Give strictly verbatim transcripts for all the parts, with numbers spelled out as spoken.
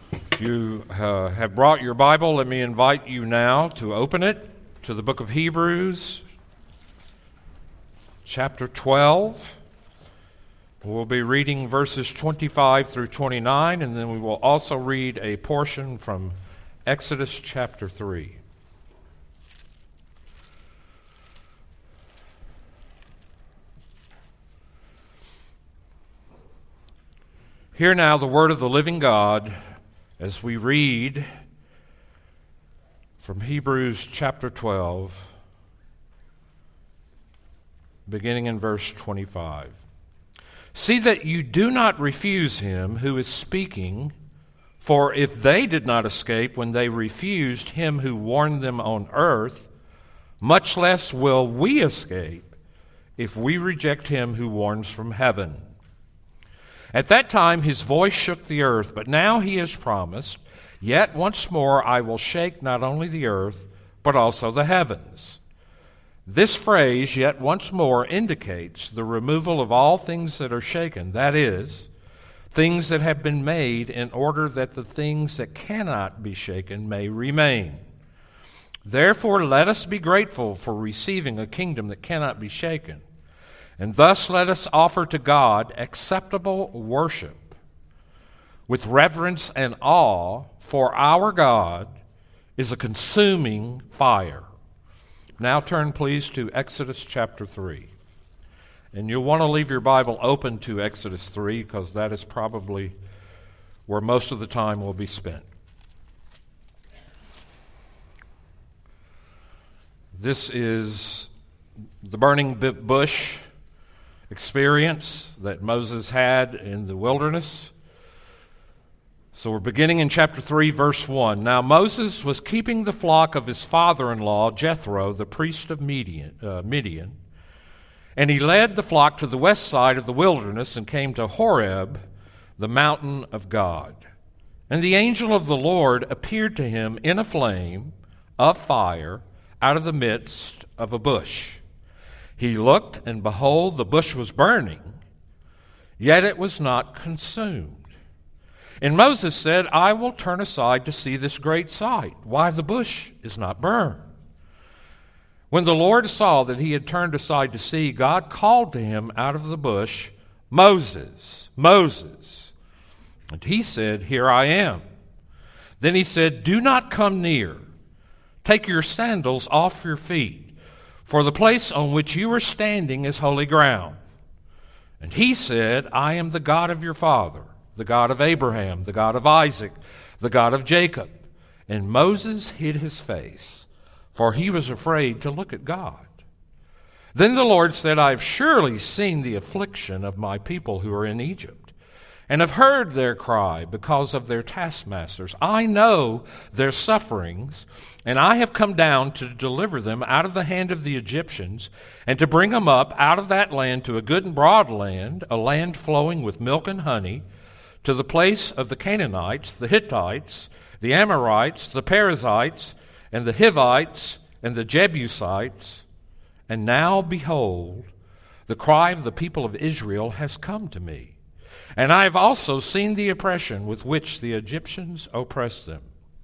If you uh, have brought your Bible, let me invite you now to open it to the book of Hebrews, chapter twelve. We'll be reading verses twenty-five through twenty-nine, and then we will also read a portion from Exodus chapter three. Hear now the word of the living God as we read from Hebrews chapter twelve, beginning in verse twenty-five. See that you do not refuse him who is speaking, for if they did not escape when they refused him who warned them on earth, much less will we escape if we reject him who warns from heaven. At that time his voice shook the earth, but now he has promised, yet once more I will shake not only the earth, but also the heavens. This phrase, yet once more, indicates the removal of all things that are shaken, that is, things that have been made in order that the things that cannot be shaken may remain. Therefore let us be grateful for receiving a kingdom that cannot be shaken. And thus let us offer to God acceptable worship with reverence and awe, for our God is a consuming fire. Now turn please to Exodus chapter three. And you'll want to leave your Bible open to Exodus three because that is probably where most of the time will be spent. This is the burning bush experience that Moses had in the wilderness. So we're beginning in chapter three, verse one. Now Moses was keeping the flock of his father-in-law, Jethro, the priest of Midian, uh, Midian, and he led the flock to the west side of the wilderness and came to Horeb, the mountain of God. And the angel of the Lord appeared to him in a flame of fire out of the midst of a bush. He looked, and behold, the bush was burning, yet it was not consumed. And Moses said, I will turn aside to see this great sight, why the bush is not burned. When the Lord saw that he had turned aside to see, God called to him out of the bush, Moses, Moses. And he said, Here I am. Then he said, Do not come near. Take your sandals off your feet, for the place on which you are standing is holy ground. And he said, I am the God of your father, the God of Abraham, the God of Isaac, the God of Jacob. And Moses hid his face, for he was afraid to look at God. Then the Lord said, I have surely seen the affliction of my people who are in Egypt, and have heard their cry because of their taskmasters. I know their sufferings, and I have come down to deliver them out of the hand of the Egyptians, and to bring them up out of that land to a good and broad land, a land flowing with milk and honey, to the place of the Canaanites, the Hittites, the Amorites, the Perizzites, and the Hivites, and the Jebusites. And now, behold, the cry of the people of Israel has come to me. And I have also seen the oppression with which the Egyptians oppress them.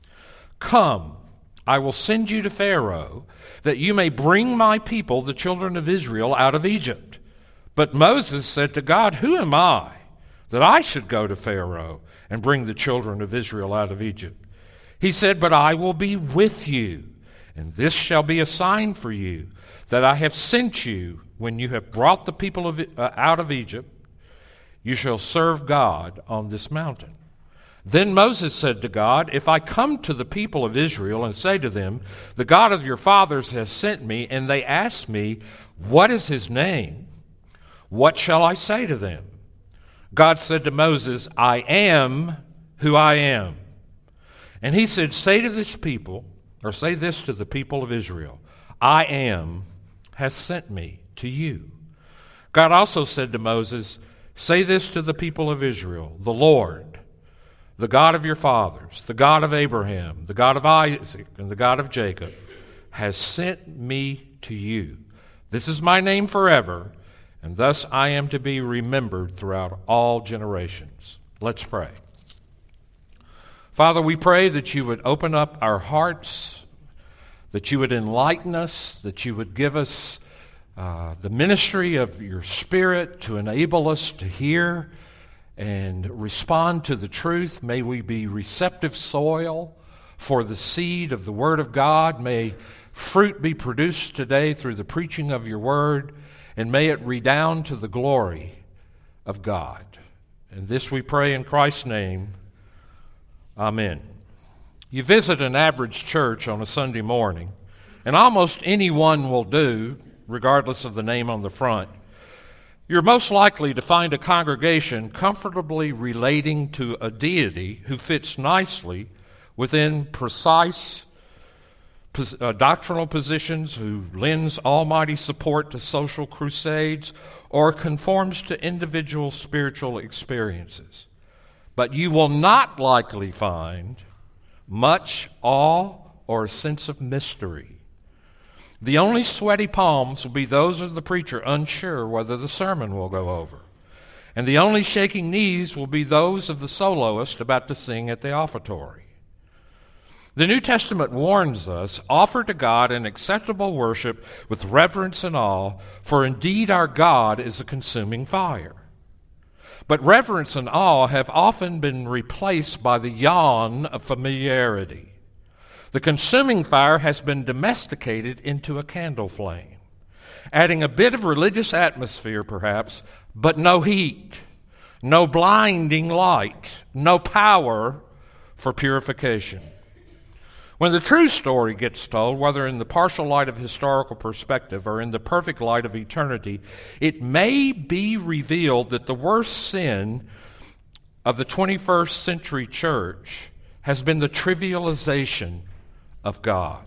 Come, I will send you to Pharaoh, that you may bring my people, the children of Israel, out of Egypt. But Moses said to God, Who am I, that I should go to Pharaoh and bring the children of Israel out of Egypt? He said, But I will be with you, and this shall be a sign for you, that I have sent you when you have brought the people of, uh, out of Egypt. You shall serve God on this mountain. Then Moses said to God, If I come to the people of Israel and say to them, The God of your fathers has sent me, and they ask me, What is his name? What shall I say to them? God said to Moses, I am who I am. And he said, Say to this people, or say this to the people of Israel, I am has sent me to you. God also said to Moses, Say this to the people of Israel, the Lord, the God of your fathers, the God of Abraham, the God of Isaac, and the God of Jacob, has sent me to you. This is my name forever, and thus I am to be remembered throughout all generations. Let's pray. Father, we pray that you would open up our hearts, that you would enlighten us, that you would give us uh, the ministry of your Spirit to enable us to hear and respond to the truth. May we be receptive soil for the seed of the Word of God. May fruit be produced today through the preaching of your Word, and may it redound to the glory of God. And this we pray in Christ's name. Amen. You visit an average church on a Sunday morning, and almost anyone will do, regardless of the name on the front. You're most likely to find a congregation comfortably relating to a deity who fits nicely within precise uh, doctrinal positions, who lends almighty support to social crusades, or conforms to individual spiritual experiences. But you will not likely find much awe or a sense of mystery. The only sweaty palms will be those of the preacher unsure whether the sermon will go over. And the only shaking knees will be those of the soloist about to sing at the offertory. The New Testament warns us, offer to God an acceptable worship with reverence and awe, for indeed our God is a consuming fire. But reverence and awe have often been replaced by the yawn of familiarity. The consuming fire has been domesticated into a candle flame, adding a bit of religious atmosphere perhaps, but no heat, no blinding light, no power for purification. When the true story gets told, whether in the partial light of historical perspective or in the perfect light of eternity, it may be revealed that the worst sin of the twenty-first century church has been the trivialization of God.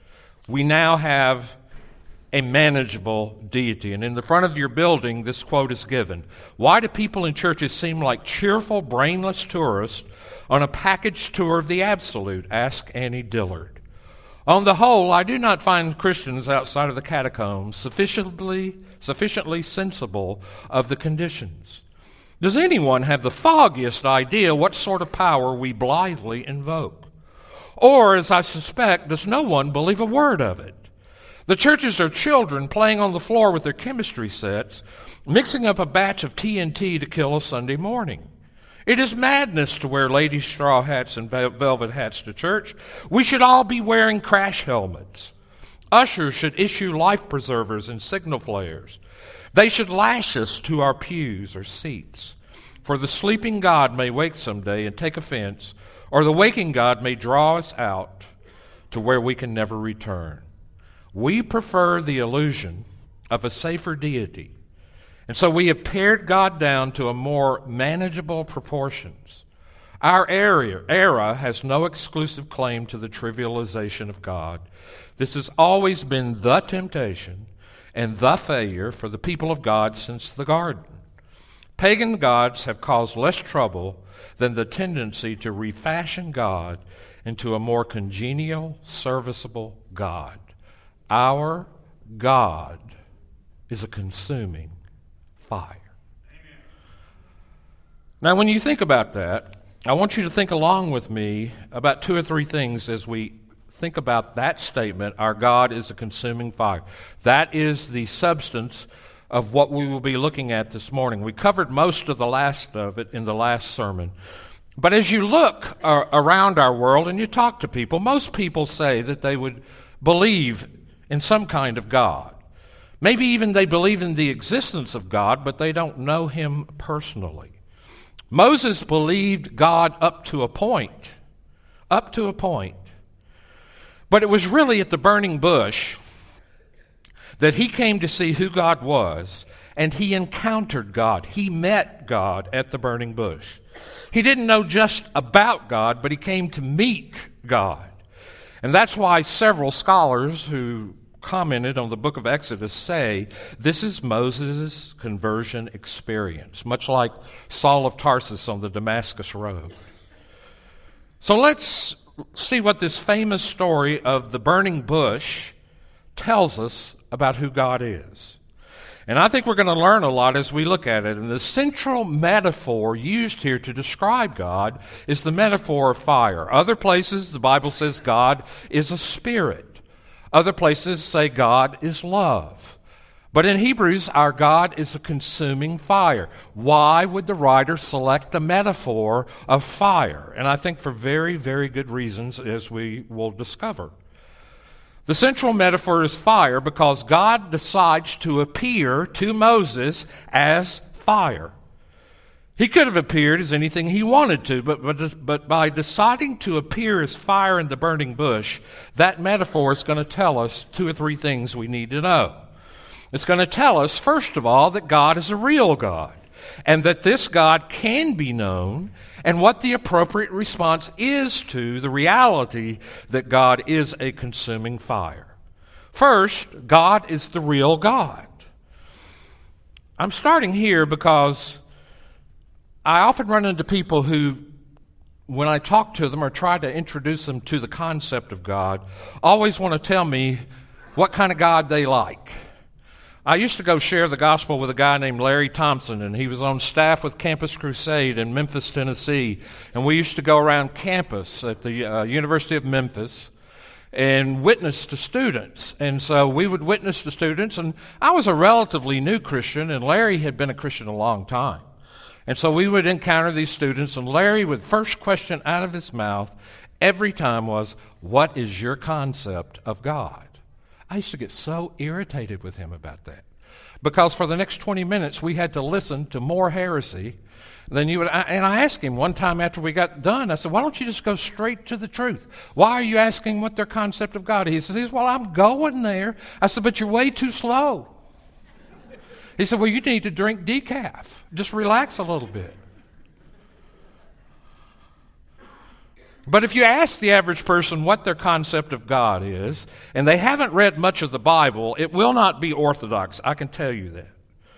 We now have a manageable deity. And in the front of your building, this quote is given. Why do people in churches seem like cheerful, brainless tourists on a package tour of the absolute? Ask Annie Dillard. On the whole, I do not find Christians outside of the catacombs sufficiently, sufficiently sensible of the conditions. Does anyone have the foggiest idea what sort of power we blithely invoke? Or, as I suspect, does no one believe a word of it? The churches are children playing on the floor with their chemistry sets, mixing up a batch of T N T to kill a Sunday morning. It is madness to wear ladies' straw hats and velvet hats to church. We should all be wearing crash helmets. Ushers should issue life preservers and signal flares. They should lash us to our pews or seats. For the sleeping God may wake someday and take offense, or the waking God may draw us out to where we can never return. We prefer the illusion of a safer deity, and so we have pared God down to a more manageable proportions. Our era, era has no exclusive claim to the trivialization of God. This has always been the temptation and the failure for the people of God since the garden. Pagan gods have caused less trouble than the tendency to refashion God into a more congenial, serviceable God. Our God is a consuming fire. Amen. Now, when you think about that, I want you to think along with me about two or three things as we think about that statement, our God is a consuming fire. That is the substance of what we will be looking at this morning. We covered most of the last of it in the last sermon. But as you look uh, around our world and you talk to people, most people say that they would believe in some kind of God. Maybe even they believe in the existence of God, but they don't know him personally. Moses believed God up to a point, up to a point. But it was really at the burning bush that he came to see who God was, and he encountered God. He met God at the burning bush. He didn't know just about God, but he came to meet God. And that's why several scholars who commented on the book of Exodus say this is Moses' conversion experience, much like Saul of Tarsus on the Damascus Road. So let's see what this famous story of the burning bush tells us about who God is. And I think we're going to learn a lot as we look at it. And the central metaphor used here to describe God is the metaphor of fire. Other places, the Bible says God is a spirit. Other places say God is love. But in Hebrews, our God is a consuming fire. Why would the writer select the metaphor of fire? And I think for very, very good reasons, as we will discover. The central metaphor is fire because God decides to appear to Moses as fire. He could have appeared as anything he wanted to, but, but, but by deciding to appear as fire in the burning bush, that metaphor is going to tell us two or three things we need to know. It's going to tell us, first of all, that God is a real God, and that this God can be known, and what the appropriate response is to the reality that God is a consuming fire. First, God is the real God. I'm starting here because I often run into people who, when I talk to them or try to introduce them to the concept of God, always want to tell me what kind of God they like. I used to go share the gospel with a guy named Larry Thompson, and he was on staff with Campus Crusade in Memphis, Tennessee. And we used to go around campus at the uh, University of Memphis and witness to students. And so we would witness to students, and I was a relatively new Christian, and Larry had been a Christian a long time. And so we would encounter these students, and Larry would, first question out of his mouth every time was, "What is your concept of God?" I used to get so irritated with him about that because for the next twenty minutes we had to listen to more heresy than you would. And I asked him one time after we got done, I said, "Why don't you just go straight to the truth? Why are you asking what their concept of God is?" He says, "Well, I'm going there." I said, "But you're way too slow." He said, "Well, you need to drink decaf. Just relax a little bit." But if you ask the average person what their concept of God is, and they haven't read much of the Bible, it will not be orthodox. I can tell you that.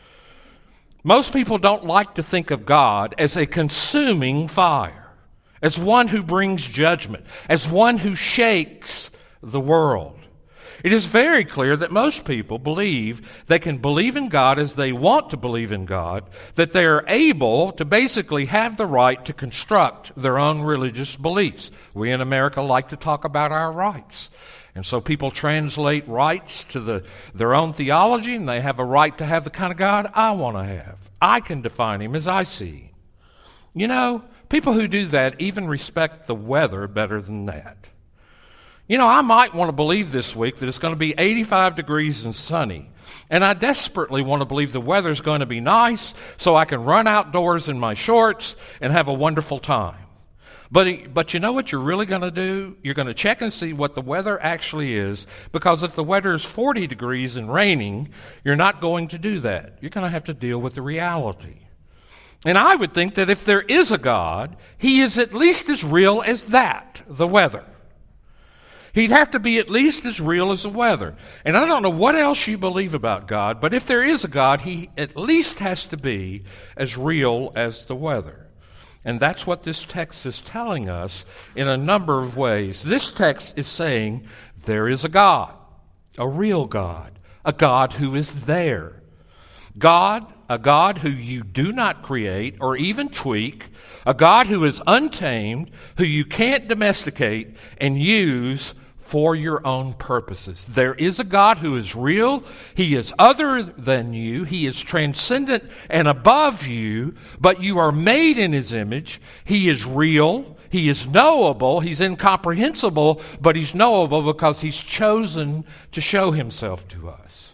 Most people don't like to think of God as a consuming fire, as one who brings judgment, as one who shakes the world. It is very clear that most people believe they can believe in God as they want to believe in God, that they are able to basically have the right to construct their own religious beliefs. We in America like to talk about our rights. And so people translate rights to the, their own theology, and they have a right to have the kind of God I want to have. I can define him as I see. You know, people who do that even respect the weather better than that. You know, I might want to believe this week that it's going to be eighty-five degrees and sunny. And I desperately want to believe the weather's going to be nice so I can run outdoors in my shorts and have a wonderful time. But, but you know what you're really going to do? You're going to check and see what the weather actually is, because if the weather is forty degrees and raining, you're not going to do that. You're going to have to deal with the reality. And I would think that if there is a God, he is at least as real as that, the weather. He'd have to be at least as real as the weather. And I don't know what else you believe about God, but if there is a God, he at least has to be as real as the weather. And that's what this text is telling us in a number of ways. This text is saying there is a God, a real God, a God who is there. God, a God who you do not create or even tweak, a God who is untamed, who you can't domesticate and use for your own purposes. There is a God who is real. He is other than you. He is transcendent and above you, but you are made in his image. He is real. He is knowable. He's incomprehensible, but he's knowable because he's chosen to show himself to us.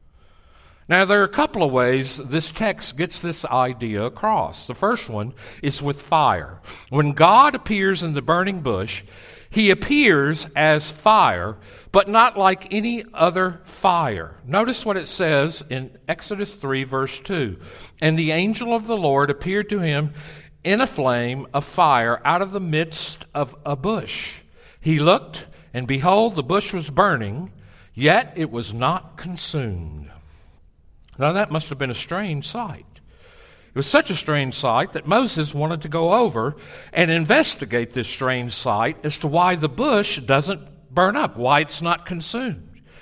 Now, there are a couple of ways this text gets this idea across. The first one is with fire. When God appears in the burning bush, he appears as fire, but not like any other fire. Notice what it says in Exodus three, verse two. And the angel of the Lord appeared to him in a flame of fire out of the midst of a bush. He looked, and behold, the bush was burning, yet it was not consumed. Now that must have been a strange sight. It was such a strange sight that Moses wanted to go over and investigate this strange sight as to why the bush doesn't burn up, why it's not consumed.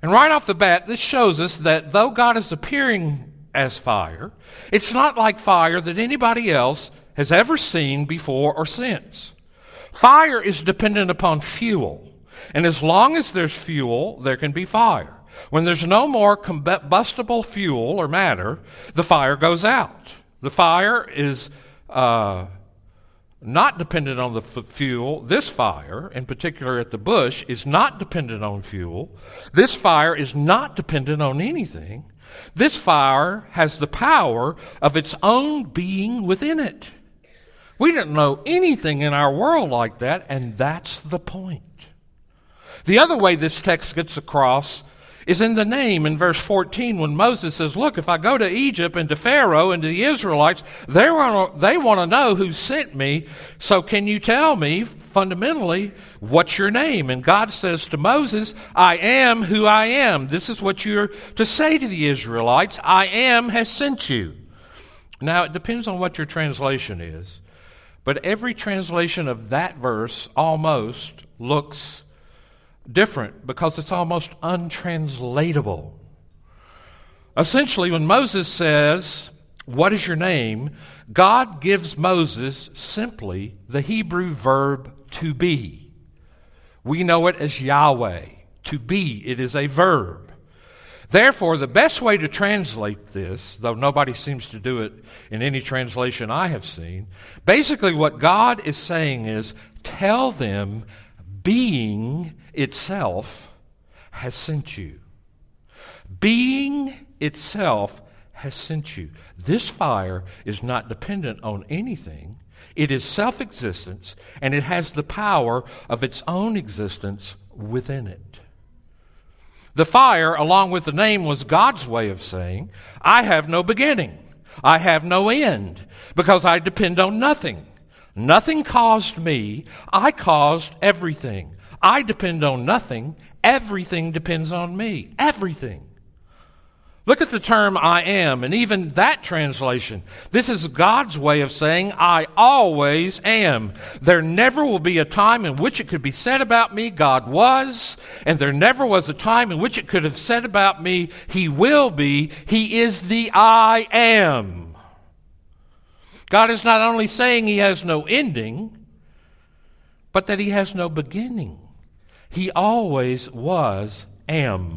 And right off the bat, this shows us that though God is appearing as fire, it's not like fire that anybody else has ever seen before or since. Fire is dependent upon fuel. And as long as there's fuel, there can be fire. When there's no more combustible fuel or matter, the fire goes out. The fire is uh, not dependent on the f- fuel. This fire, in particular at the bush, is not dependent on fuel. This fire is not dependent on anything. This fire has the power of its own being within it. We don't know anything in our world like that, and that's the point. The other way this text gets across is in the name in verse fourteen when Moses says, look, if I go to Egypt and to Pharaoh and to the Israelites, they want to, they want to know who sent me. So can you tell me fundamentally what's your name? And God says to Moses, I am who I am. This is what you're to say to the Israelites. I am has sent you. Now, it depends on what your translation is, but every translation of that verse almost looks different because it's almost untranslatable. Essentially, when Moses says, what is your name? God gives Moses simply the Hebrew verb to be. We know it as Yahweh. To be, it is a verb. Therefore, the best way to translate this, though nobody seems to do it in any translation I have seen, basically what God is saying is, tell them being itself has sent you. Being itself has sent you. This fire is not dependent on anything. It is self-existence, and it has the power of its own existence within it. The fire, along with the name, was God's way of saying, I have no beginning. I have no end, because I depend on nothing. Nothing caused me. I caused everything. I depend on nothing. Everything depends on me. Everything. Look at the term I am, and even that translation. This is God's way of saying, I always am. There never will be a time in which it could be said about me, God was, and there never was a time in which it could have said about me, He will be. He is the I am. God is not only saying He has no ending, but that He has no beginning. He always was am.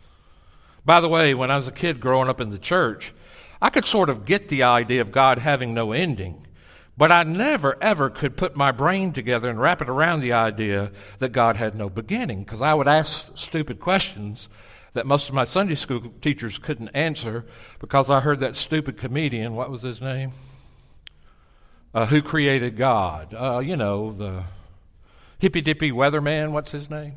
By the way, when I was a kid growing up in the church, I could sort of get the idea of God having no ending, but I never, ever could put my brain together and wrap it around the idea that God had no beginning, because I would ask stupid questions that most of my Sunday school teachers couldn't answer because I heard that stupid comedian, what was his name? Uh, who created God? Uh, you know, the hippy-dippy weatherman, what's his name?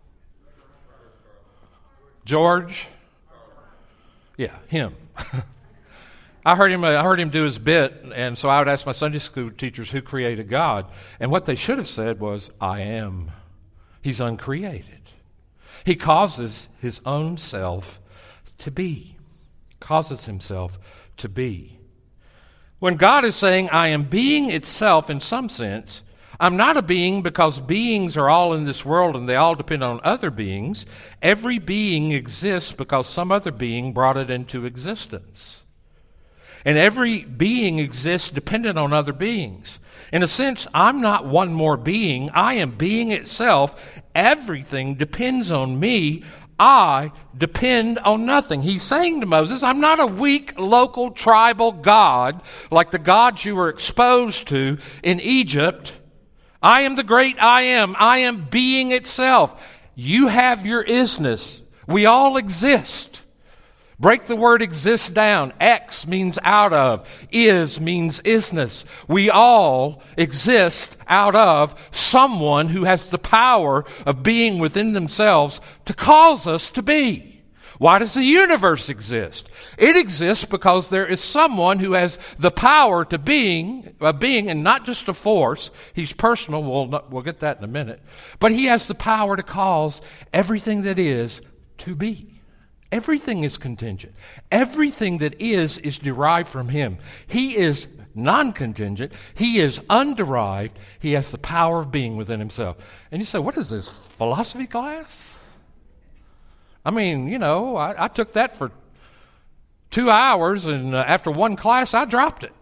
George? Yeah, him. I heard him I heard him do his bit, and so I would ask my Sunday school teachers who created God. And what they should have said was, I am. He's uncreated. He causes his own self to be. Causes himself to be. When God is saying, I am being itself in some sense, I'm not a being because beings are all in this world and they all depend on other beings. Every being exists because some other being brought it into existence. And every being exists dependent on other beings. In a sense, I'm not one more being. I am being itself. Everything depends on me. I depend on nothing. He's saying to Moses, I'm not a weak, local, tribal God like the gods you were exposed to in Egypt. I am the great I am. I am being itself. You have your isness. We all exist. Break the word exist down. Ex means out of. Is means isness. We all exist out of someone who has the power of being within themselves to cause us to be. Why does the universe exist? It exists because there is someone who has the power to being, uh, being, and not just a force. He's personal. We'll, not, we'll get that in a minute. But he has the power to cause everything that is to be. Everything is contingent. Everything that is is derived from him. He is non-contingent. He is underived. He has the power of being within himself. And you say, what is this, philosophy class? I mean, you know, I, I took that for two hours, and uh, after one class, I dropped it.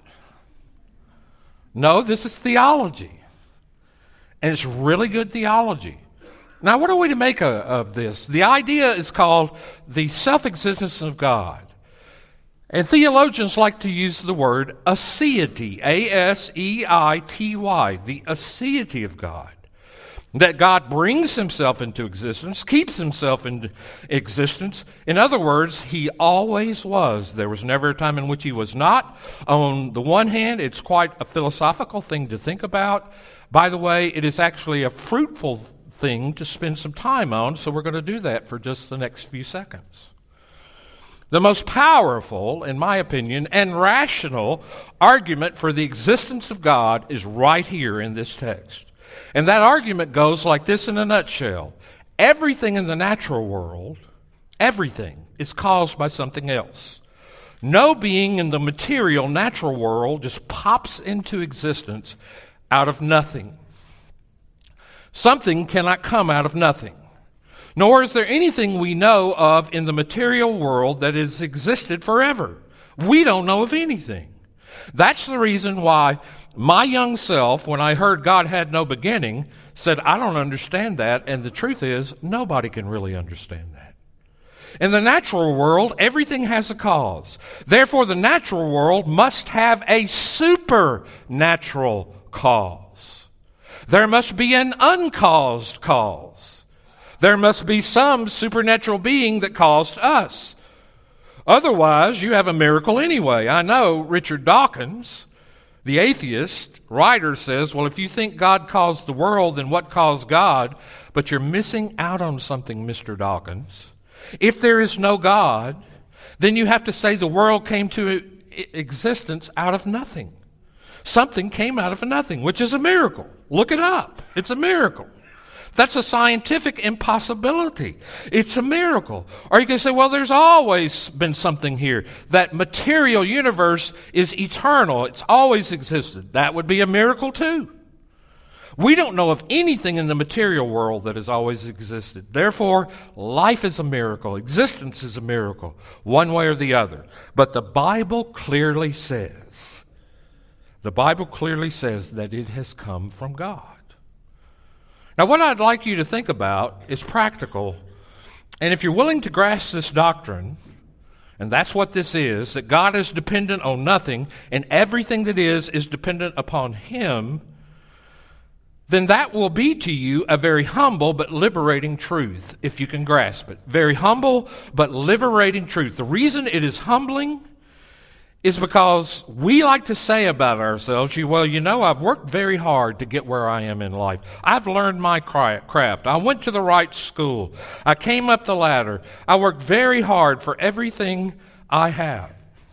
No, this is theology. And it's really good theology. Now, what are we to make of, of this? The idea is called the self-existence of God. And theologians like to use the word aseity, A S E I T Y, the aseity of God. That God brings himself into existence, keeps himself in existence. In other words, he always was. There was never a time in which he was not. On the one hand, it's quite a philosophical thing to think about. By the way, it is actually a fruitful thing to spend some time on, so we're going to do that for just the next few seconds. The most powerful, in my opinion, and rational argument for the existence of God is right here in this text. And that argument goes like this in a nutshell. Everything in the natural world, everything, is caused by something else. No being in the material natural world just pops into existence out of nothing. Something cannot come out of nothing. Nor is there anything we know of in the material world that has existed forever. We don't know of anything. That's the reason why my young self, when I heard God had no beginning, said, I don't understand that. And the truth is, nobody can really understand that. In the natural world, everything has a cause. Therefore, the natural world must have a supernatural cause. There must be an uncaused cause. There must be some supernatural being that caused us. Otherwise, you have a miracle anyway. I know Richard Dawkins, the atheist writer, says, well, if you think God caused the world, then what caused God? But you're missing out on something, Mister Dawkins. If there is no God, then you have to say the world came to existence out of nothing. Something came out of nothing, which is a miracle. Look it up. It's a miracle. That's a scientific impossibility. It's a miracle. Or you can say, well, there's always been something here. That material universe is eternal. It's always existed. That would be a miracle too. We don't know of anything in the material world that has always existed. Therefore, life is a miracle. Existence is a miracle, one way or the other. But the Bible clearly says, the Bible clearly says that it has come from God. Now, what I'd like you to think about is practical. And if you're willing to grasp this doctrine, and that's what this is, that God is dependent on nothing, and everything that is is dependent upon Him, then that will be to you a very humble but liberating truth, if you can grasp it. Very humble but liberating truth. The reason it is humbling is because we like to say about ourselves, well, you know, I've worked very hard to get where I am in life. I've learned my craft. I went to the right school. I came up the ladder. I worked very hard for everything I have.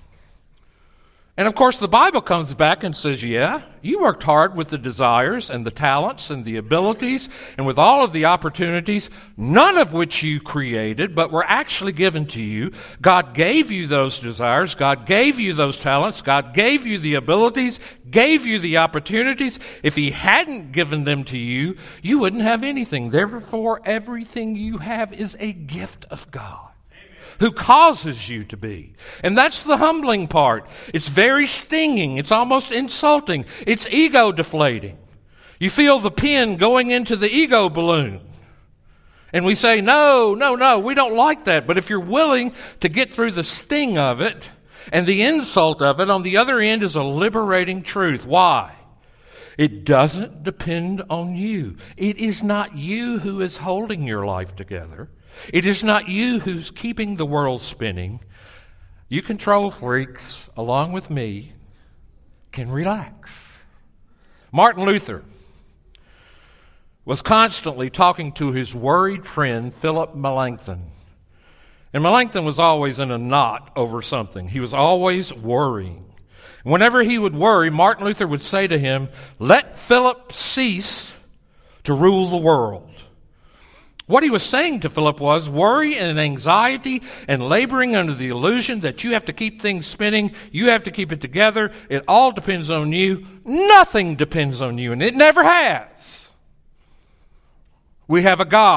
And of course, the Bible comes back and says, yeah, you worked hard with the desires and the talents and the abilities and with all of the opportunities, none of which you created, but were actually given to you. God gave you those desires. God gave you those talents. God gave you the abilities, gave you the opportunities. If He hadn't given them to you, you wouldn't have anything. Therefore, everything you have is a gift of God, who causes you to be. And that's the humbling part. It's very stinging. It's almost insulting. It's ego deflating. You feel the pin going into the ego balloon. And we say, no, no, no, we don't like that. But if you're willing to get through the sting of it and the insult of it, on the other end is a liberating truth. Why? It doesn't depend on you. It is not you who is holding your life together. It is not you who's keeping the world spinning. You control freaks, along with me, can relax. Martin Luther was constantly talking to his worried friend, Philip Melanchthon. And Melanchthon was always in a knot over something. He was always worrying. Whenever he would worry, Martin Luther would say to him, let Philip cease to rule the world. What he was saying to Philip was, worry and anxiety and laboring under the illusion that you have to keep things spinning, you have to keep it together, it all depends on you. Nothing depends on you, and it never has. We have a God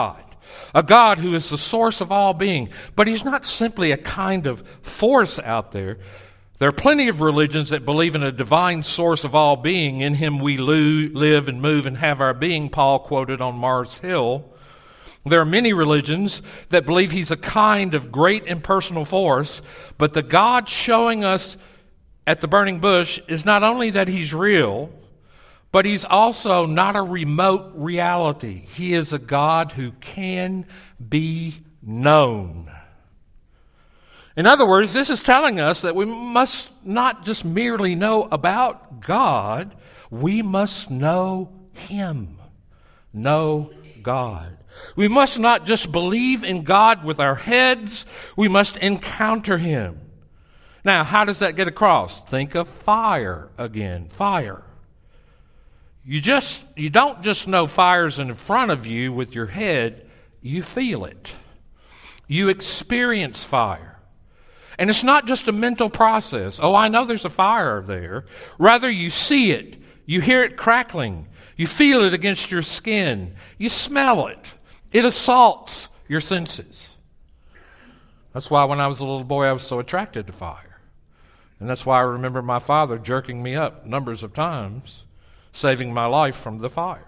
a God who is the source of all being. But he's not simply a kind of force out there. There are plenty of religions that believe in a divine source of all being. In him we lo- live and move and have our being, Paul quoted on Mars Hill. There are many religions that believe he's a kind of great impersonal force, but the God showing us at the burning bush is not only that he's real, but he's also not a remote reality. He is a God who can be known. In other words, this is telling us that we must not just merely know about God, we must know him. Know God. We must not just believe in God with our heads, we must encounter him. Now, how does that get across? Think of fire again. Fire. You just you don't just know fire's in front of you with your head, you feel it. You experience fire. And it's not just a mental process. Oh, I know there's a fire there. Rather, you see it. You hear it crackling. You feel it against your skin. You smell it. It assaults your senses. That's why when I was a little boy, I was so attracted to fire. And that's why I remember my father jerking me up numbers of times, saving my life from the fire.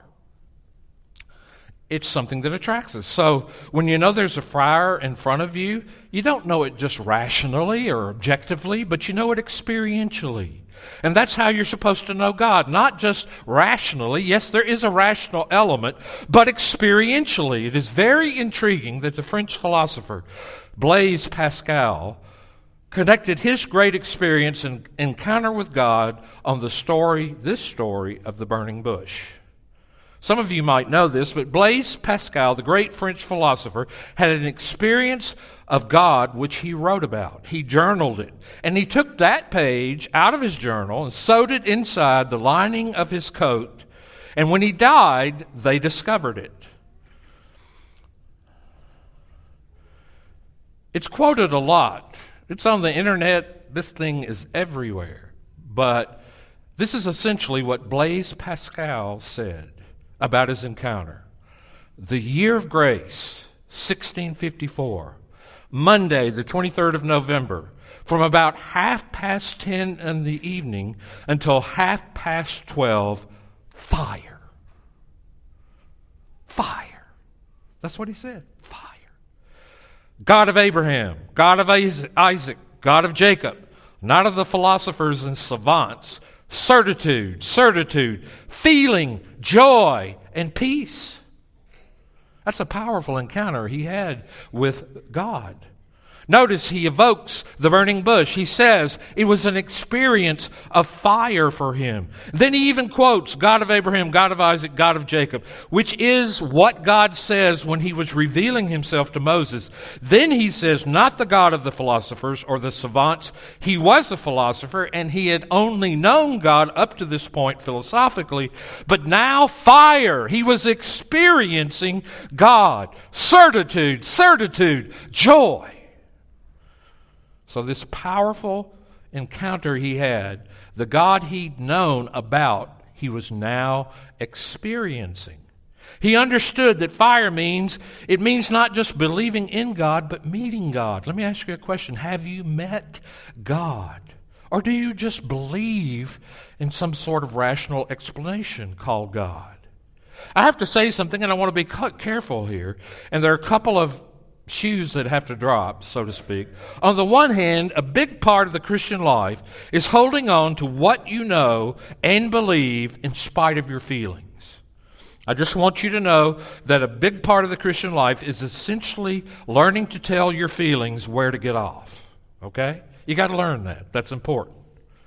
It's something that attracts us. So when you know there's a fire in front of you, you don't know it just rationally or objectively, but you know it experientially. And that's how you're supposed to know God, not just rationally. Yes, there is a rational element, but experientially. It is very intriguing that the French philosopher Blaise Pascal connected his great experience and encounter with God on the story, this story of the burning bush. Some of you might know this, but Blaise Pascal, the great French philosopher, had an experience of God which he wrote about. He journaled it. And he took that page out of his journal and sewed it inside the lining of his coat. And when he died, they discovered it. It's quoted a lot. It's on the internet. This thing is everywhere. But this is essentially what Blaise Pascal said about his encounter. The year of grace, sixteen fifty-four, Monday, the twenty-third of November, from about half past ten in the evening until half past twelve, fire. Fire. That's what he said. Fire. God of Abraham, God of Isaac, God of Jacob, not of the philosophers and savants, certitude, certitude, feeling, joy, and peace. That's a powerful encounter he had with God. Notice he evokes the burning bush. He says it was an experience of fire for him. Then he even quotes God of Abraham, God of Isaac, God of Jacob, which is what God says when he was revealing himself to Moses. Then he says, not the God of the philosophers or the savants. He was a philosopher and he had only known God up to this point philosophically, but now fire. He was experiencing God. Certitude, certitude, joy. So this powerful encounter he had, the God he'd known about, he was now experiencing. He understood that fire means, it means not just believing in God, but meeting God. Let me ask you a question. Have you met God? Or do you just believe in some sort of rational explanation called God? I have to say something, and I want to be careful here. And there are a couple of shoes that have to drop, so to speak. On the one hand, a big part of the Christian life is holding on to what you know and believe in spite of your feelings. I just want you to know that a big part of the Christian life is essentially learning to tell your feelings where to get off. Okay? You got to learn that. That's important.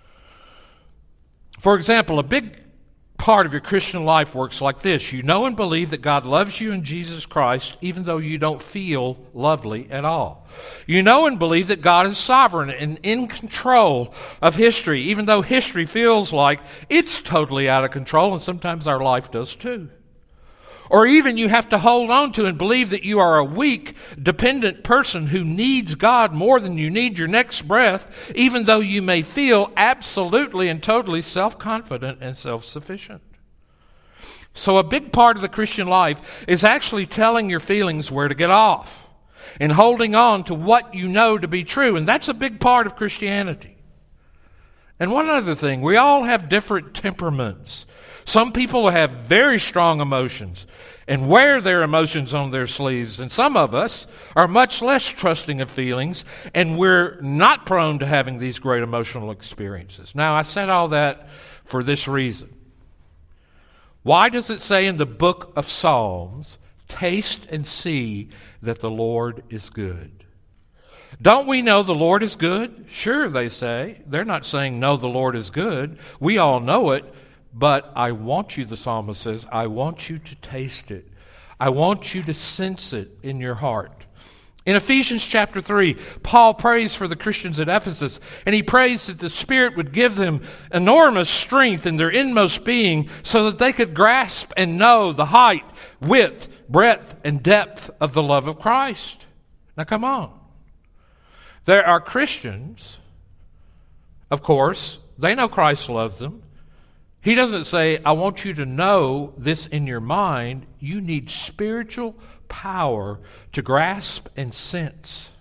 For example, a big part of your Christian life works like this. You know and believe that God loves you in Jesus Christ, even though you don't feel lovely at all. You know and believe that God is sovereign and in control of history, even though history feels like it's totally out of control, and sometimes our life does too. Or even you have to hold on to and believe that you are a weak, dependent person who needs God more than you need your next breath, even though you may feel absolutely and totally self-confident and self-sufficient. So a big part of the Christian life is actually telling your feelings where to get off and holding on to what you know to be true. And that's a big part of Christianity. And one other thing, we all have different temperaments. Some people have very strong emotions and wear their emotions on their sleeves. And some of us are much less trusting of feelings, and we're not prone to having these great emotional experiences. Now, I said all that for this reason. Why does it say in the book of Psalms, taste and see that the Lord is good? Don't we know the Lord is good? Sure, they say. They're not saying, no, the Lord is good. We all know it, but I want you, the psalmist says, I want you to taste it. I want you to sense it in your heart. In Ephesians chapter three, Paul prays for the Christians at Ephesus, and he prays that the Spirit would give them enormous strength in their inmost being so that they could grasp and know the height, width, breadth, and depth of the love of Christ. Now come on. There are Christians, of course, they know Christ loves them. He doesn't say, I want you to know this in your mind. You need spiritual power to grasp and sense.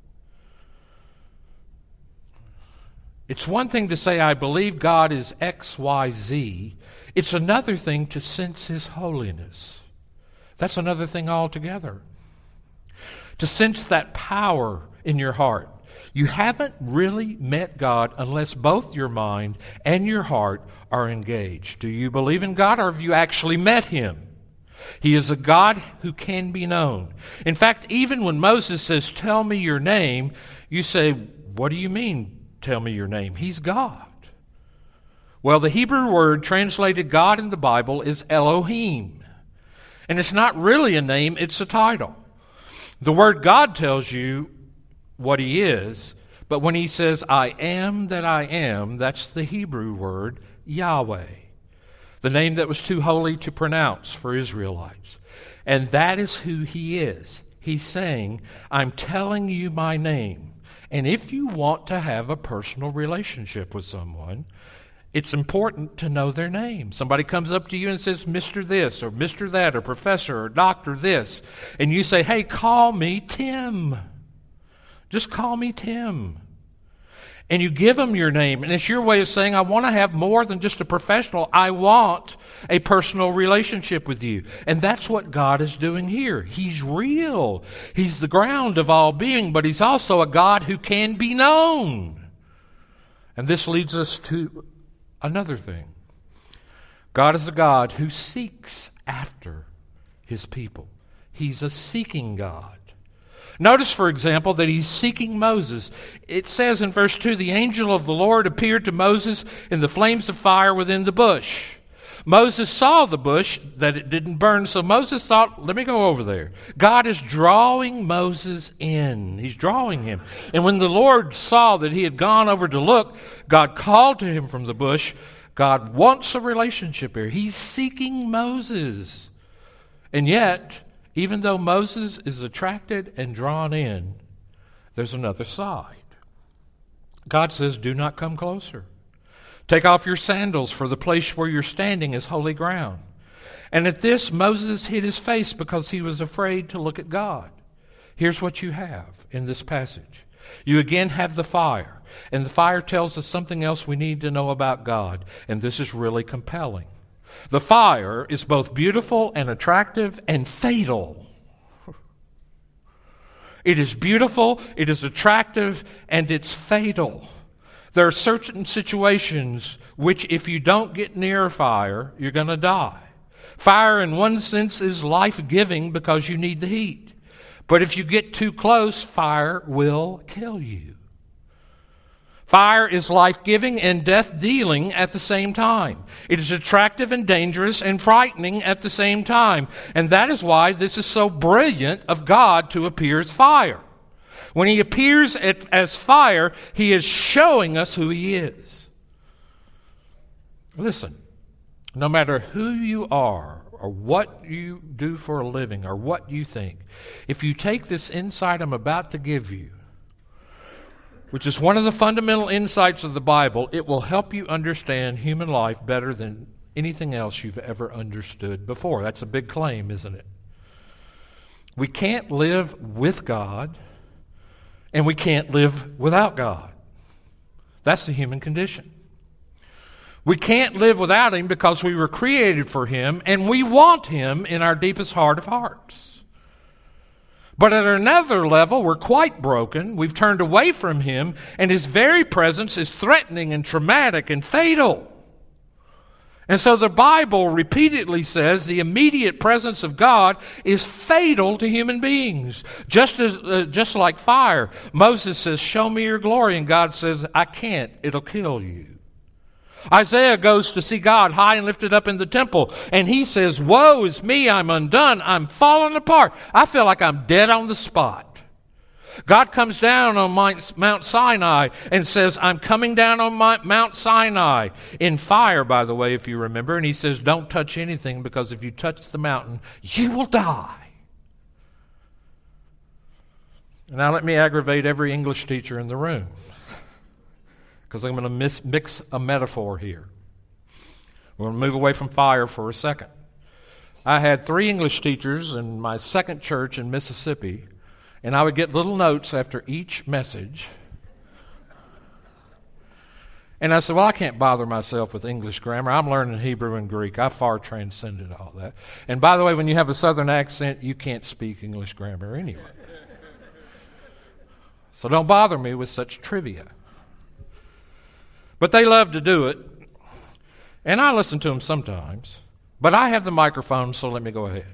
It's one thing to say, I believe God is X, Y, Z. It's another thing to sense His holiness. That's another thing altogether. To sense that power in your heart. You haven't really met God unless both your mind and your heart are engaged. Do you believe in God, or have you actually met Him? He is a God who can be known. In fact, even when Moses says, tell me your name, you say, what do you mean, tell me your name? He's God. Well, the Hebrew word translated God in the Bible is Elohim. And it's not really a name, it's a title. The word God tells you what He is, but when He says, I am that I am, that's the Hebrew word Yahweh, the name that was too holy to pronounce for Israelites. And that is who He is. He's saying, I'm telling you my name. And if you want to have a personal relationship with someone, it's important to know their name. Somebody comes up to you and says, Mister this, or Mister that, or Professor, or Doctor this. And you say, hey, call me Tim. Just call me Tim. And you give them your name. And it's your way of saying, I want to have more than just a professional. I want a personal relationship with you. And that's what God is doing here. He's real. He's the ground of all being, but He's also a God who can be known. And this leads us to another thing. God is a God who seeks after His people. He's a seeking God. Notice, for example, that He's seeking Moses. It says in verse two, the angel of the Lord appeared to Moses in the flames of fire within the bush. Moses saw the bush, that it didn't burn, so Moses thought, let me go over there. God is drawing Moses in. He's drawing him. And when the Lord saw that he had gone over to look, God called to him from the bush. God wants a relationship here. He's seeking Moses. And yet, even though Moses is attracted and drawn in, there's another side. God says, do not come closer. Take off your sandals, for the place where you're standing is holy ground. And at this, Moses hid his face because he was afraid to look at God. Here's what you have in this passage. You again have the fire. And the fire tells us something else we need to know about God. And this is really compelling. The fire is both beautiful and attractive and fatal. It is beautiful, it is attractive, and it's fatal. There are certain situations which, if you don't get near fire, you're going to die. Fire, in one sense, is life-giving because you need the heat. But if you get too close, fire will kill you. Fire is life-giving and death-dealing at the same time. It is attractive and dangerous and frightening at the same time. And that is why this is so brilliant of God to appear as fire. When He appears at, as fire, He is showing us who He is. Listen, no matter who you are or what you do for a living or what you think, if you take this insight I'm about to give you, which is one of the fundamental insights of the Bible, it will help you understand human life better than anything else you've ever understood before. That's a big claim, isn't it? We can't live with God, and we can't live without God. That's the human condition. We can't live without Him because we were created for Him, and we want Him in our deepest heart of hearts. But at another level, we're quite broken. We've turned away from Him, and His very presence is threatening and traumatic and fatal. And so the Bible repeatedly says the immediate presence of God is fatal to human beings. Just as, uh, just like fire. Moses says, "Show me your glory," and God says, "I can't. It'll kill you." Isaiah goes to see God high and lifted up in the temple, and he says, "Woe is me, I'm undone, I'm falling apart. I feel like I'm dead on the spot." God comes down on Mount Sinai and says, "I'm coming down on Mount Sinai," in fire, by the way, if you remember, and he says, "Don't touch anything, because if you touch the mountain, you will die." Now let me aggravate every English teacher in the room, because I'm going to mix a metaphor here. We're going to move away from fire for a second. I had three English teachers in my second church in Mississippi, and I would get little notes after each message. And I said, "Well, I can't bother myself with English grammar. I'm learning Hebrew and Greek. I far transcended all that. And by the way, when you have a southern accent, you can't speak English grammar anyway. So don't bother me with such trivia." But they love to do it, and I listen to them sometimes. But I have the microphone, so let me go ahead.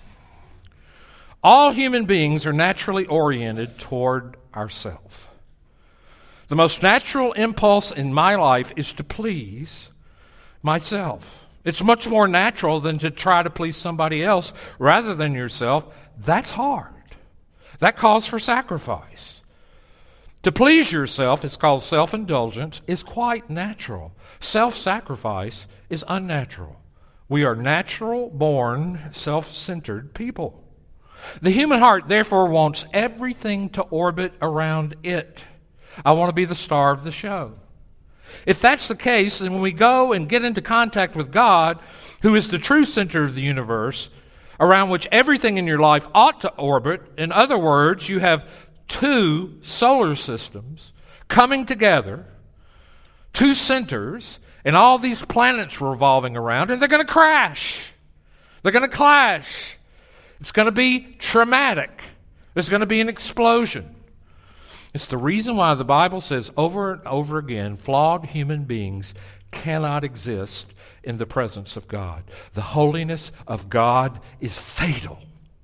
All human beings are naturally oriented toward ourselves. The most natural impulse in my life is to please myself. It's much more natural than to try to please somebody else rather than yourself. That's hard. That calls for sacrifice. To please yourself, it's called self-indulgence, is quite natural. Self-sacrifice is unnatural. We are natural-born, self-centered people. The human heart, therefore, wants everything to orbit around it. I want to be the star of the show. If that's the case, then when we go and get into contact with God, who is the true center of the universe, around which everything in your life ought to orbit, in other words, you have two solar systems coming together, two centers, and all these planets revolving around, and they're going to crash. They're going to clash. It's going to be traumatic. There's going to be an explosion. It's the reason why the Bible says over and over again, flawed human beings cannot exist in the presence of God. The holiness of God is fatal.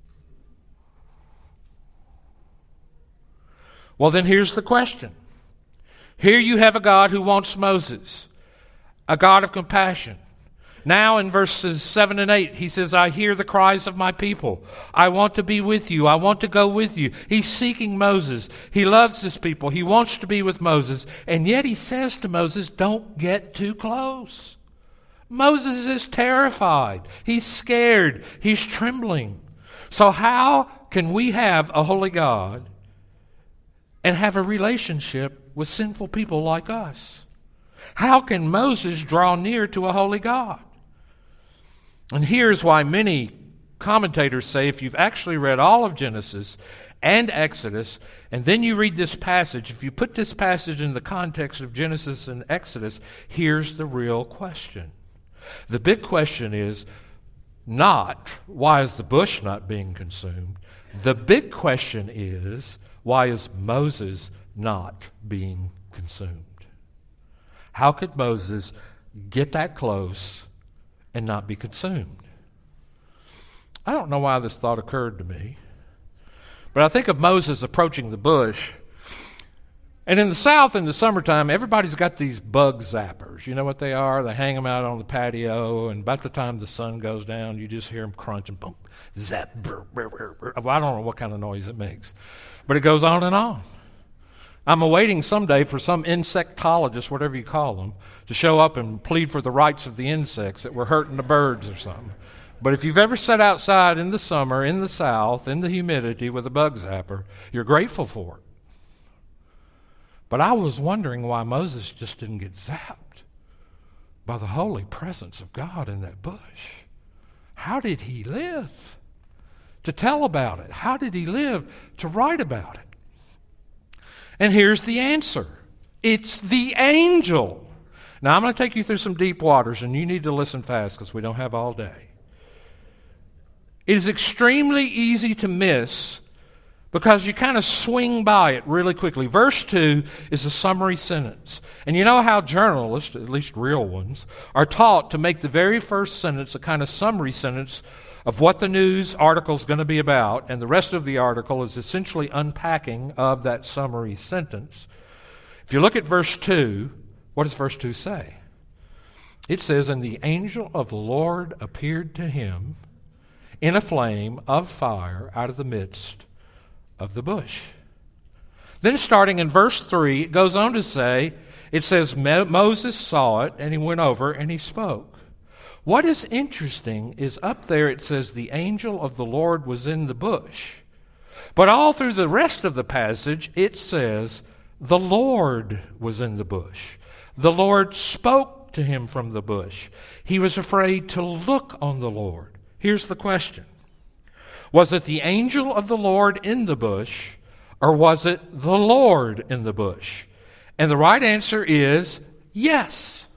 Well, then here's the question. Here you have a God who wants Moses, a God of compassion. Now in verses seven and eight, he says, "I hear the cries of my people. I want to be with you. I want to go with you." He's seeking Moses. He loves his people. He wants to be with Moses. And yet he says to Moses, "Don't get too close." Moses is terrified. He's scared. He's trembling. So how can we have a holy God and have a relationship with sinful people like us? How can Moses draw near to a holy God? And here's why many commentators say if you've actually read all of Genesis and Exodus, and then you read this passage, if you put this passage in the context of Genesis and Exodus, here's the real question. The big question is not, why is the bush not being consumed? The big question is, why is Moses not being consumed? How could Moses get that close and not be consumed? I don't know why this thought occurred to me, but I think of Moses approaching the bush. And in the South, in the summertime, everybody's got these bug zappers. You know what they are? They hang them out on the patio, and about the time the sun goes down, you just hear them crunch and boom, zap. Brr, brr, brr, brr. Well, I don't know what kind of noise it makes, but it goes on and on. I'm awaiting someday for some insectologist, whatever you call them, to show up and plead for the rights of the insects that were hurting the birds or something. But if you've ever sat outside in the summer, in the South, in the humidity with a bug zapper, you're grateful for it. But I was wondering why Moses just didn't get zapped. By the holy presence of God in that bush. How did he live to tell about it? How did he live to write about it? And here's the answer. It's the angel. Now I'm going to take you through some deep waters, and you need to listen fast because we don't have all day. It is extremely easy to miss because you kind of swing by it really quickly. Verse two is a summary sentence. And you know how journalists, at least real ones, are taught to make the very first sentence a kind of summary sentence of what the news article is going to be about, and the rest of the article is essentially unpacking of that summary sentence. If you look at verse two, what does verse two say? It says, "And the angel of the Lord appeared to him in a flame of fire out of the midst of the bush." Then starting in verse three, it goes on to say, it says, Moses saw it, and he went over, and he spoke. What is interesting is up there it says the angel of the Lord was in the bush. But all through the rest of the passage, it says the Lord was in the bush. The Lord spoke to him from the bush. He was afraid to look on the Lord. Here's the question. Was it the angel of the Lord in the bush, or was it the Lord in the bush? And the right answer is yes.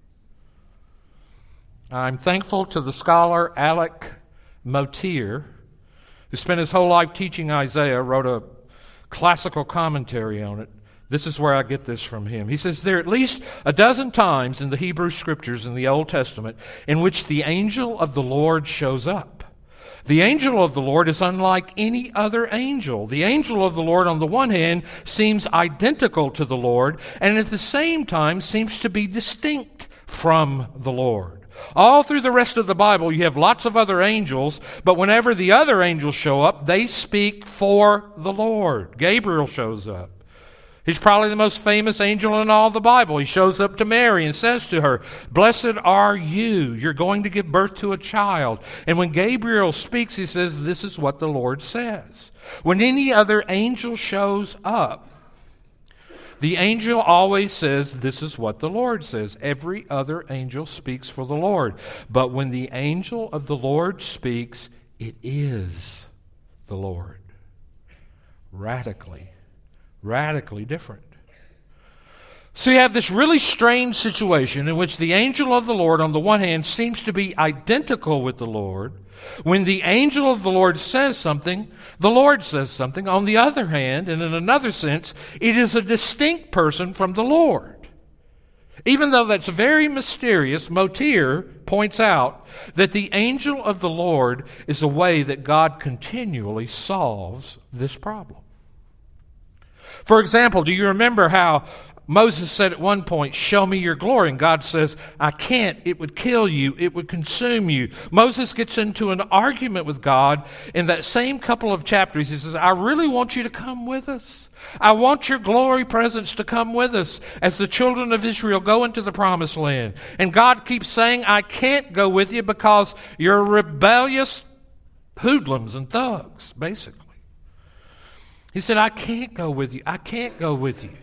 I'm thankful to the scholar Alec Motyer, who spent his whole life teaching Isaiah, wrote a classical commentary on it. This is where I get this from him. He says, there are at least a dozen times in the Hebrew Scriptures in the Old Testament in which the angel of the Lord shows up. The angel of the Lord is unlike any other angel. The angel of the Lord, on the one hand, seems identical to the Lord, and at the same time seems to be distinct from the Lord. All through the rest of the Bible, you have lots of other angels, but whenever the other angels show up, they speak for the Lord. Gabriel shows up. He's probably the most famous angel in all the Bible. He shows up to Mary and says to her, "Blessed are you. You're going to give birth to a child." And when Gabriel speaks, he says, "This is what the Lord says." When any other angel shows up, the angel always says, "This is what the Lord says." Every other angel speaks for the Lord. But when the angel of the Lord speaks, it is the Lord. Radically. Radically different. So you have this really strange situation in which the angel of the Lord, on the one hand, seems to be identical with the Lord. When the angel of the Lord says something, the Lord says something. On the other hand, and in another sense, it is a distinct person from the Lord. Even though that's very mysterious, Motyer points out that the angel of the Lord is a way that God continually solves this problem. For example, do you remember how Moses said at one point, "Show me your glory," and God says, "I can't. It would kill you. It would consume you." Moses gets into an argument with God in that same couple of chapters. He says, "I really want you to come with us. I want your glory presence to come with us as the children of Israel go into the promised land." And God keeps saying, "I can't go with you because you're rebellious hoodlums and thugs," basically. He said, "I can't go with you. I can't go with you."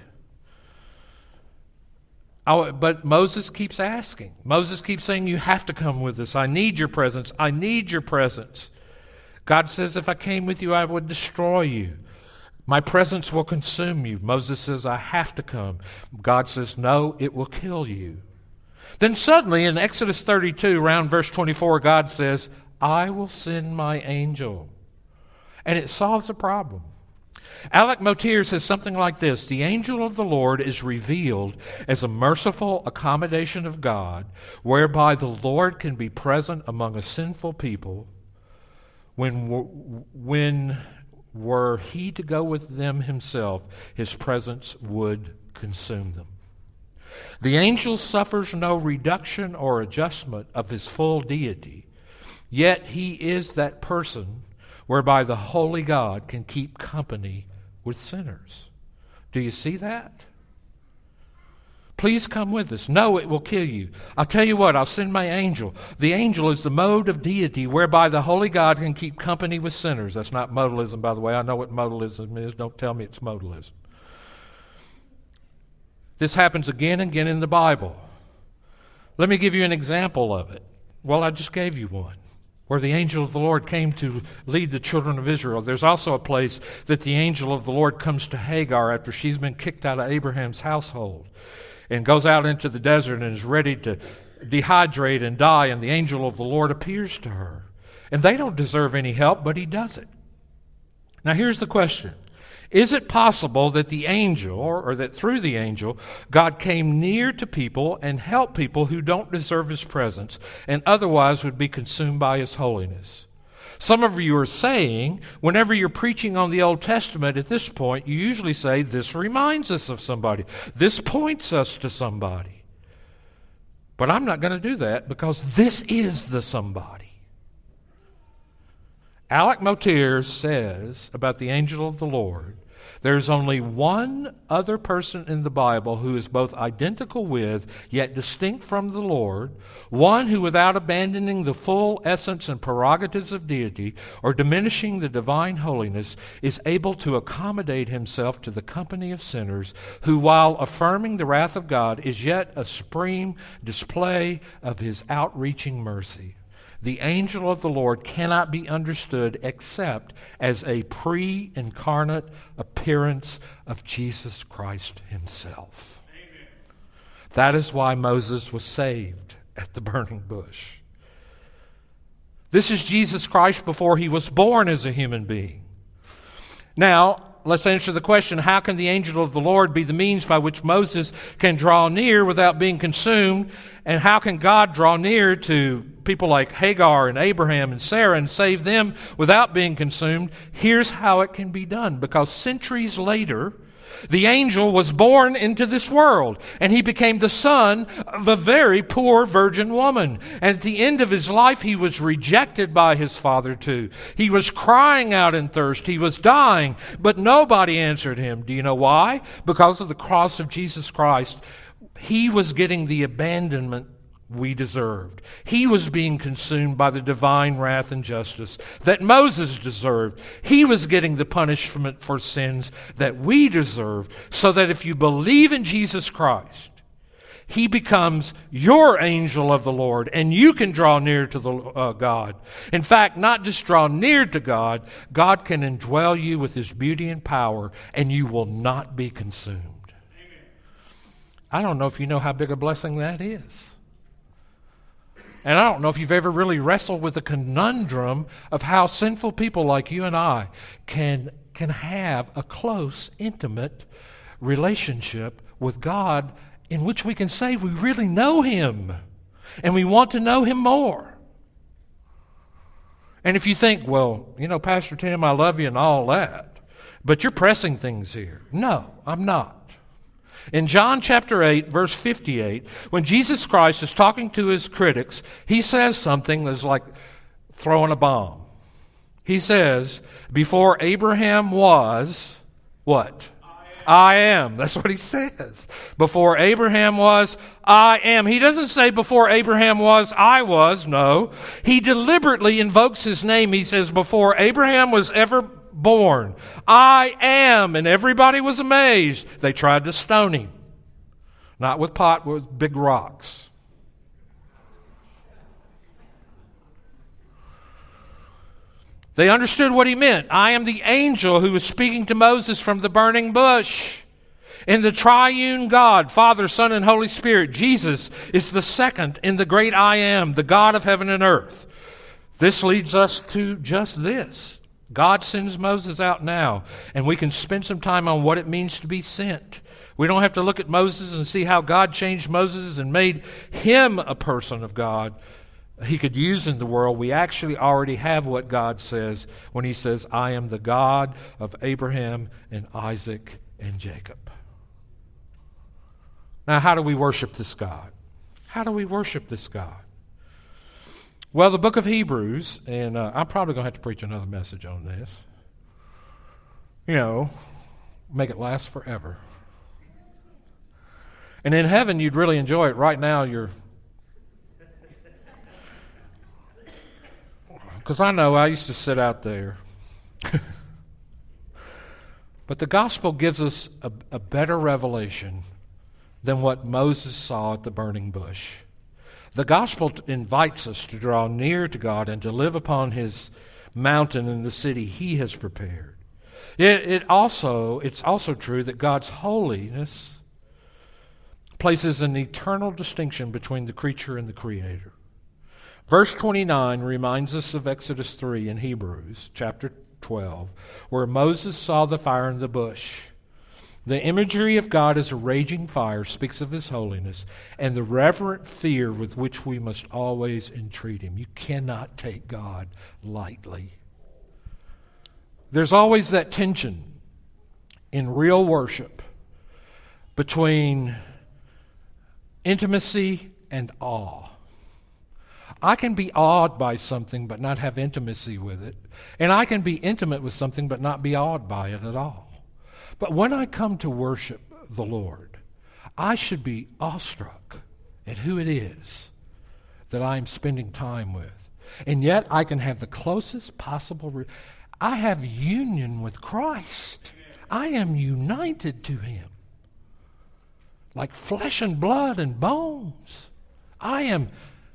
I, but Moses keeps asking. Moses keeps saying, "You have to come with us. I need your presence. I need your presence." God says, "If I came with you, I would destroy you. My presence will consume you." Moses says, "I have to come." God says, "No, it will kill you." Then suddenly in Exodus thirty-two, around verse twenty-four, God says, "I will send my angel." And it solves the problem. Alec Motyer says something like this: the angel of the Lord is revealed as a merciful accommodation of God, whereby the Lord can be present among a sinful people when, when were he to go with them himself, his presence would consume them. The angel suffers no reduction or adjustment of his full deity, yet he is that person whereby the holy God can keep company with sinners. Do you see that? Please come with us. No, it will kill you. I'll tell you what, I'll send my angel. The angel is the mode of deity whereby the holy God can keep company with sinners. That's not modalism, by the way. I know what modalism is. Don't tell me it's modalism. This happens again and again in the Bible. Let me give you an example of it. Well, I just gave you one, where the angel of the Lord came to lead the children of Israel. There's also a place that the angel of the Lord comes to Hagar after she's been kicked out of Abraham's household and goes out into the desert and is ready to dehydrate and die, and the angel of the Lord appears to her. And they don't deserve any help, but he does it. Now here's the question. Is it possible that the angel, or, or that through the angel, God came near to people and helped people who don't deserve his presence and otherwise would be consumed by his holiness? Some of you are saying, whenever you're preaching on the Old Testament at this point, you usually say, this reminds us of somebody. This points us to somebody. But I'm not going to do that because this is the somebody. Alec Motyer says about the angel of the Lord, there's only one other person in the Bible who is both identical with, yet distinct from the Lord, one who, without abandoning the full essence and prerogatives of deity or diminishing the divine holiness, is able to accommodate himself to the company of sinners, who, while affirming the wrath of God, is yet a supreme display of his outreaching mercy. The angel of the Lord cannot be understood except as a pre-incarnate appearance of Jesus Christ himself. Amen. That is why Moses was saved at the burning bush. This is Jesus Christ before he was born as a human being. Now, let's answer the question, how can the angel of the Lord be the means by which Moses can draw near without being consumed? And how can God draw near to people like Hagar and Abraham and Sarah and save them without being consumed? Here's how it can be done. Because centuries later, the angel was born into this world, and he became the son of a very poor virgin woman. And at the end of his life, he was rejected by his father too. He was crying out in thirst. He was dying, but nobody answered him. Do you know why? Because of the cross of Jesus Christ. He was getting the abandonment we deserved. He was being consumed by the divine wrath and justice that Moses deserved. He was getting the punishment for sins that we deserved, so that if you believe in Jesus Christ, he becomes your angel of the Lord, and you can draw near to the uh, God. In fact, not just draw near to God, God can indwell you with his beauty and power, and you will not be consumed. Amen. I don't know if you know how big a blessing that is. And I don't know if you've ever really wrestled with the conundrum of how sinful people like you and I can, can have a close, intimate relationship with God in which we can say we really know him and we want to know him more. And if you think, well, you know, Pastor Tim, I love you and all that, but you're pressing things here. No, I'm not. In John chapter eight, verse fifty-eight, when Jesus Christ is talking to his critics, he says something that's like throwing a bomb. He says, before Abraham was, what? I am. I am. That's what he says. Before Abraham was, I am. He doesn't say before Abraham was, I was. No. He deliberately invokes his name. He says, before Abraham was ever born, I am. And everybody was amazed. They tried to stone him. Not with pot, with big rocks. They understood what he meant. I am the angel who was speaking to Moses from the burning bush. In the triune God, Father, Son, and Holy Spirit, Jesus is the second in the great I am, the God of heaven and earth. This leads us to just this. God sends Moses out now, and we can spend some time on what it means to be sent. We don't have to look at Moses and see how God changed Moses and made him a person of God he could use in the world. We actually already have what God says when he says, I am the God of Abraham and Isaac and Jacob. Now, how do we worship this God? How do we worship this God? Well, the book of Hebrews, and uh, I'm probably going to have to preach another message on this. You know, make it last forever. And in heaven, you'd really enjoy it. Right now, you're... Because I know I used to sit out there. But the gospel gives us a, a better revelation than what Moses saw at the burning bush. The gospel invites us to draw near to God and to live upon His mountain in the city He has prepared. It, it also, it's also true that God's holiness places an eternal distinction between the creature and the Creator. Verse twenty-nine reminds us of Exodus three in Hebrews chapter twelve, where Moses saw the fire in the bush. The imagery of God as a raging fire speaks of His holiness and the reverent fear with which we must always entreat Him. You cannot take God lightly. There's always that tension in real worship between intimacy and awe. I can be awed by something but not have intimacy with it. And I can be intimate with something but not be awed by it at all. But when I come to worship the Lord, I should be awestruck at who it is that I'm spending time with. And yet I can have the closest possible... Re- I have union with Christ. I am united to Him. Like flesh and blood and bones. I am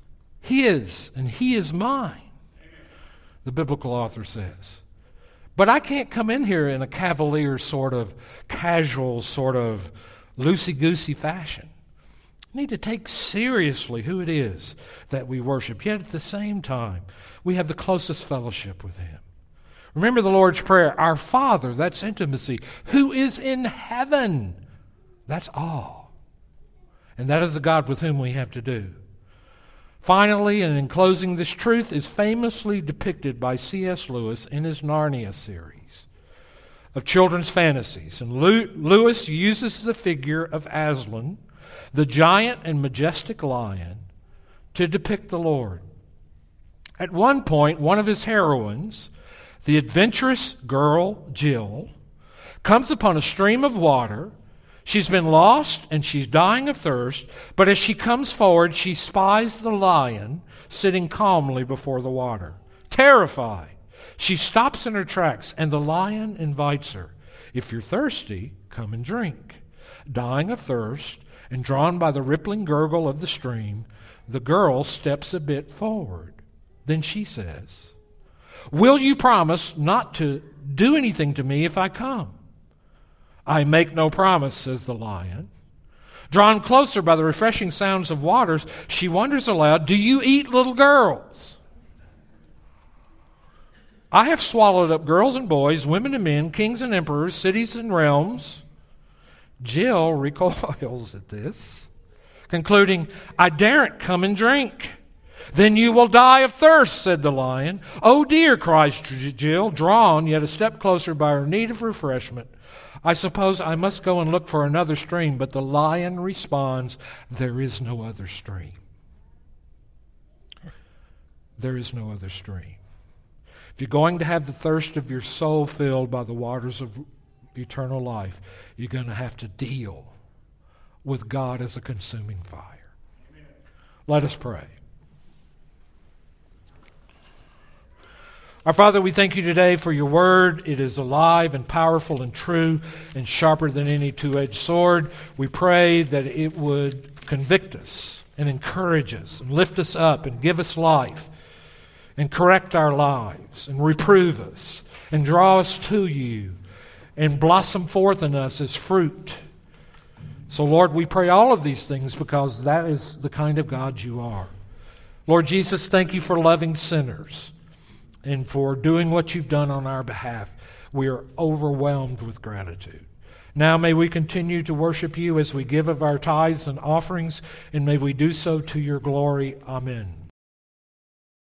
His and He is mine, the biblical author says. But I can't come in here in a cavalier sort of casual sort of loosey-goosey fashion. I need to take seriously who it is that we worship. Yet at the same time, we have the closest fellowship with Him. Remember the Lord's Prayer, our Father, that's intimacy, who is in heaven. That's awe. And that is the God with whom we have to do. Finally, and in closing, this truth is famously depicted by C S Lewis in his Narnia series of children's fantasies. And Lewis uses the figure of Aslan, the giant and majestic lion, to depict the Lord. At one point, one of his heroines, the adventurous girl Jill, comes upon a stream of water. She's been lost and she's dying of thirst, but as she comes forward, she spies the lion sitting calmly before the water. Terrified, she stops in her tracks, and the lion invites her. If you're thirsty, come and drink. Dying of thirst and drawn by the rippling gurgle of the stream, the girl steps a bit forward. Then she says, "Will you promise not to do anything to me if I come?" "I make no promise," says the lion. Drawn closer by the refreshing sounds of waters, she wonders aloud, "Do you eat little girls?" "I have swallowed up girls and boys, women and men, kings and emperors, cities and realms." Jill recoils at this, concluding, "I daren't come and drink." "Then you will die of thirst," said the lion. "Oh dear," cries Jill, drawn yet a step closer by her need of refreshment. "I suppose I must go and look for another stream." But the lion responds, "There is no other stream." There is no other stream. If you're going to have the thirst of your soul filled by the waters of eternal life, you're going to have to deal with God as a consuming fire. Amen. Let us pray. Our Father, we thank you today for your word. It is alive and powerful and true and sharper than any two-edged sword. We pray that it would convict us and encourage us and lift us up and give us life and correct our lives and reprove us and draw us to you and blossom forth in us as fruit. So, Lord, we pray all of these things because that is the kind of God you are. Lord Jesus, thank you for loving sinners and for doing what you've done on our behalf. We are overwhelmed with gratitude. Now may we continue to worship you as we give of our tithes and offerings, and may we do so to your glory. Amen.